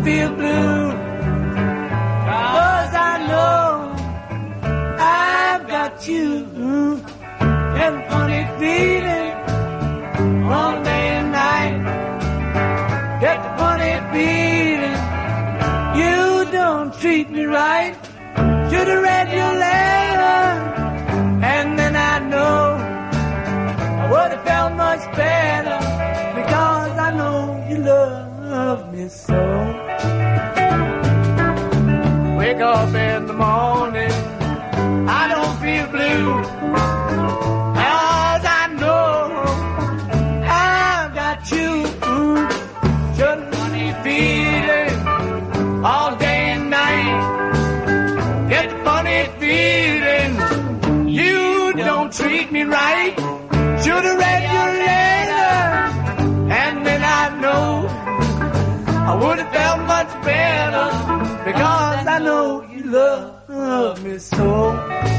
feel blue, 'cause I know I've got you. And funny feeling all day and night. Get the funny feeling you don't treat me right. Should have read your letter, and then I know I would have felt much better, because I know you love me so. Wake up in the morning, I don't feel blue, 'cause I know I've got you. Just funny feeling all day and night. Get the funny feeling you don't treat me right. Should have read your letter, and then I know I would have felt much better, because I know you love me so.